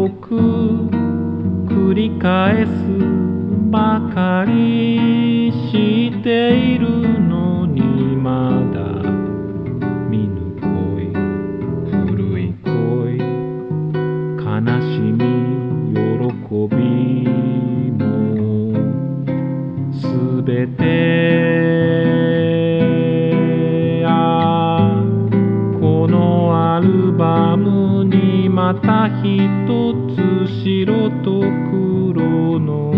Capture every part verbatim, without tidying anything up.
く繰り返すばかりしているのにまだ見ぬ恋古い恋悲しみ喜びもすべてあこのアルバムにまたひとつ白と黒の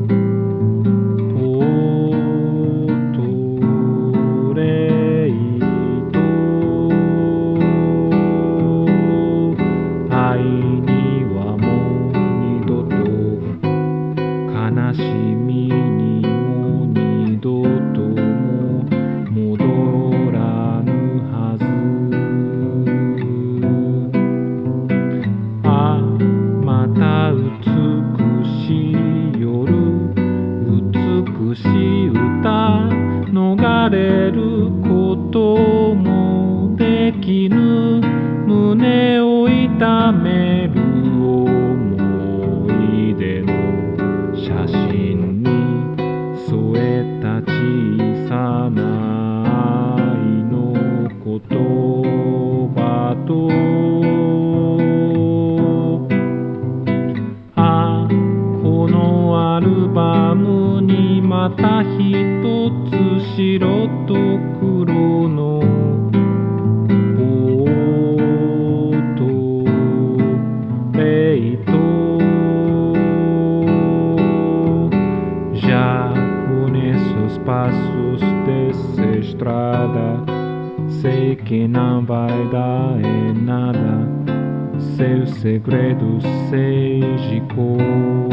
ポートレート愛にはもう二度と悲しみにも二度とも戻らぬはずあまた美しい夜美しい歌逃れることもできぬ胸を痛める思い出の写真に添えた小さな愛の言葉とあこのアルバムにまたひとつ白と黒のポートレートJá conheço os passos dessa estrada sei que não vai dar em nada seus segredos sei de cor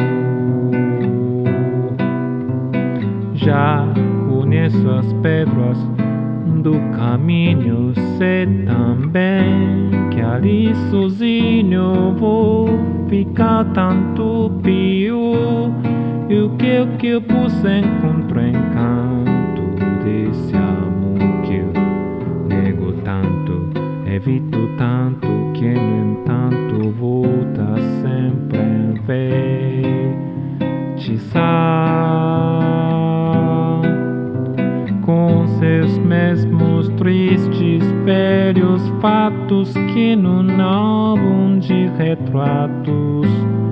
Já conheço as pedras do caminho sei também que ali sozinho vou ficar tanto pior e o que eu, que eu posso encontrar encanto desse amor que eu nego tanto evito tanto que no entanto volta sempre enfeitiçar com seus mesmos tristes velhos fatos que no álbum de retratos